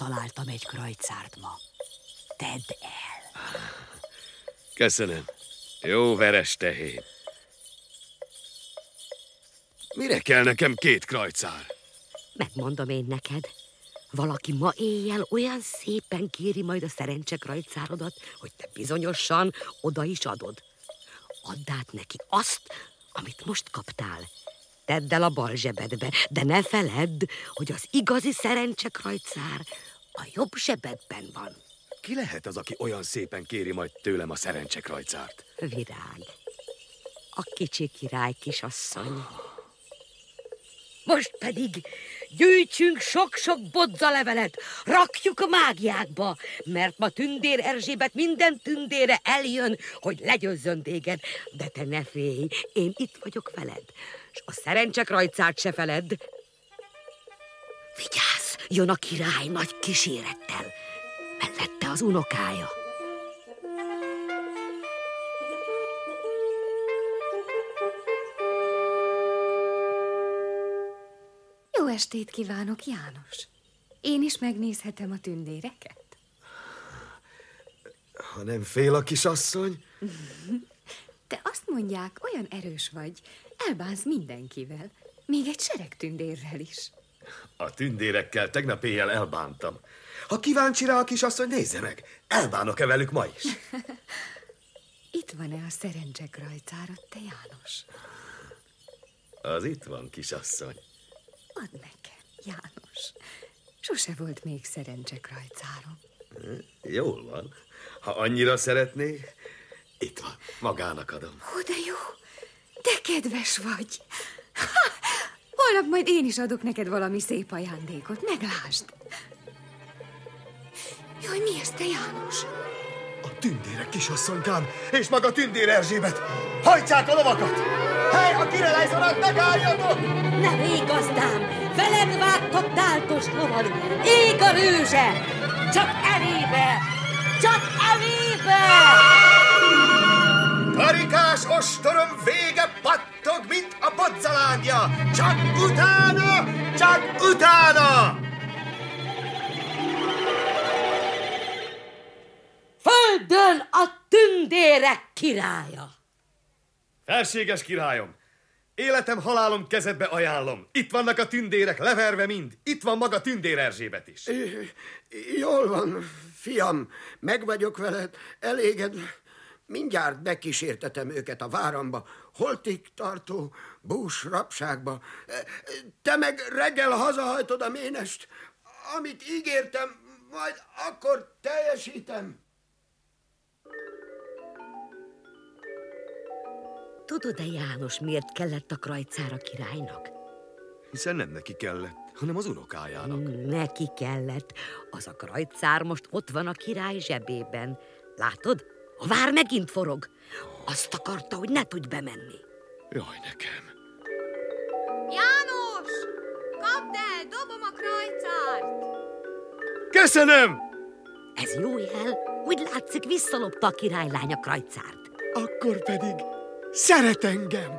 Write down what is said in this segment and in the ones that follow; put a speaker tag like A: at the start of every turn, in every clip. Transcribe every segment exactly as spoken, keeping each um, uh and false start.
A: találtam egy krajcárt ma. Tedd el.
B: Köszönöm. Jó veres tehén. Mire kell nekem két krajcár?
A: Megmondom én neked. Valaki ma éjjel olyan szépen kéri majd a szerencsekrajcárodat, hogy te bizonyosan oda is adod. Add át neki azt, amit most kaptál. Tedd el a bal zsebedbe, de ne feledd, hogy az igazi szerencsekrajcár a jobb zsebedben van.
B: Ki lehet az, aki olyan szépen kéri majd tőlem a szerencsekrajcárt?
A: Virág. A kicsi király kisasszony. Most pedig gyűjtsünk sok-sok bodzalevelet, rakjuk a mágiákba, mert ma Tündér Erzsébet minden tündére eljön, hogy legyőzzön téged. De te ne félj, én itt vagyok veled, és a szerencsekrajcárt se feledd. Vigyázz, jön a király nagy kísérettel, mellette az unokája.
C: Jó estét kívánok, János. Én is megnézhetem a tündéreket?
B: Ha nem fél a kisasszony?
C: Te azt mondják, olyan erős vagy, elbánsz mindenkivel, még egy sereg tündérrel is.
B: A tündérekkel tegnap éjjel elbántam. Ha kíváncsi rá a kisasszony, nézze meg, elbánok-e velük ma is?
C: Itt van-e a szerencsekrajcárod, te János?
B: Az itt van, kisasszony.
C: Add nekem, János. Sose volt még szerencsekrajcárom.
B: Jól van. Ha annyira szeretné, itt van, magának adom.
C: Ó, de jó, de kedves vagy. Ha, holnap majd én is adok neked valami szép ajándékot, meglásd. Jaj, mi ez, te János?
B: A tündérek, kisasszonykám, és maga Tündér Erzsébet. Hajtsák a lovakat! Hely, a királyszonak, megálljatok!
A: Ne végazdám! Veled vágtott dáltos lovad! Ég a rőzse! Csak elébe! Csak elébe!
B: Karikás ostorom vége pattog, mint a bodzalángja! Csak utána! Csak utána!
A: Földön a tündérek királya!
B: Felséges királyom! Életem, halálom kezedbe ajánlom. Itt vannak a tündérek, leverve mind. Itt van maga Tündér Erzsébet is.
D: Jól van, fiam, meg vagyok veled, eléged. Mindjárt bekísértetem őket a váramba, holtig tartó bús rabságba. Te meg reggel hazahajtod a ménest. Amit ígértem, majd akkor teljesítem.
A: Tudod-e, János, miért kellett a krajcár a királynak?
B: Hiszen nem neki kellett, hanem az unokájának.
A: Neki kellett. Az a krajcár most ott van a király zsebében. Látod? A vár megint forog. Azt akarta, hogy ne tudj bemenni.
B: Jaj, nekem.
C: János! Kapd el, dobom a krajcárt!
B: Köszönöm!
A: Ez jó jel. Úgy látszik, visszalopta a királylány a krajcárt.
D: Akkor pedig szeret engem.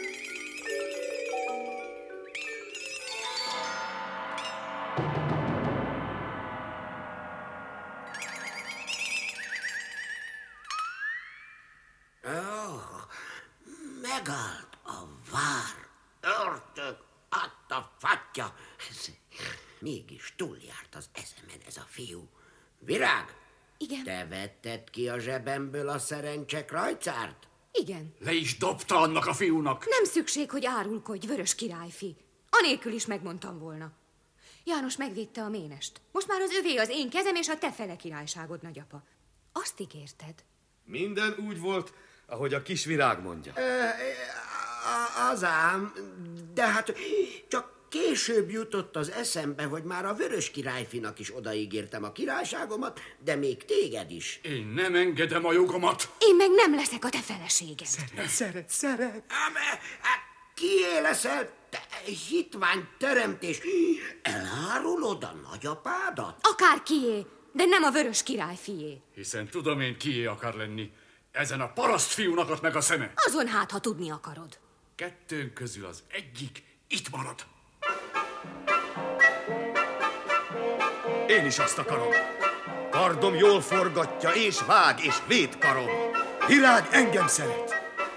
D: Oh, megállt a vár. Örtök, adta fatya. Mégis túljárt az eszemen ez a fiú. Virág?
C: Igen.
D: Te vetted ki a zsebemből a szerencsekrajcárt?
C: Igen.
E: Le is dobta annak a fiúnak.
C: Nem szükség, hogy árulkodj, vörös királyfi. Anélkül is megmondtam volna. János megvédte a ménest. Most már az övé az én kezem és a te fele királyságod, nagyapa. Azt ígérted.
B: Minden úgy volt, ahogy a kis Virág mondja.
D: E, az ám, de hát csak később jutott az eszembe, hogy már a vörös királyfinak is odaígértem a királyságomat, de még téged is.
E: Én nem engedem a jogomat.
C: Én meg nem leszek a te feleséged.
D: Szeret, szeret, szeret. Ám, hát kié leszel, te hitvány teremtés? Elárulod a nagyapádat?
C: Akár kié, de nem a vörös királyfié.
E: Hiszen tudom én, kié akar lenni. Ezen a paraszt fiúnak ad meg a szeme.
C: Azon hát, ha tudni akarod.
E: Kettőnk közül az egyik itt marad.
B: Én is azt akarom. Kardom jól forgatja, és vág, és véd karom. Virág engem szeret.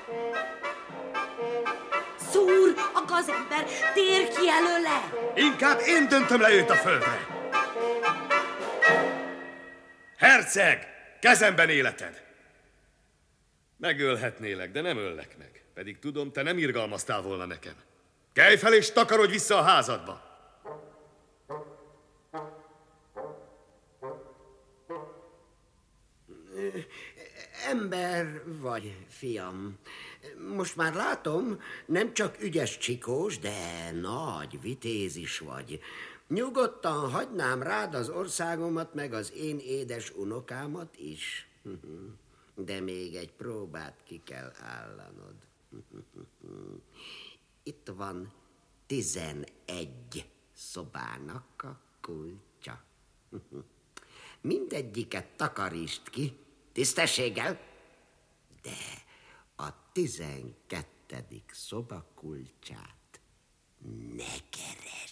A: Szúr, a gazember, tér ki előle!
B: Inkább én döntöm le őt a földre. Herceg, kezemben életed. Megölhetnélek, de nem öllek meg. Pedig tudom, te nem irgalmaztál volna nekem. Kelj fel és takarodj vissza a házadba.
D: Ember vagy, fiam. Most már látom, nem csak ügyes csikós, de nagy vitéz is vagy. Nyugodtan hagynám rád az országomat, meg az én édes unokámat is. De még egy próbát ki kell állanod. Itt van tizenegy szobának a kulcsa. Mindegyiket takarítsd ki, tisztességgel, de a tizenkettedik szoba kulcsát ne keresd.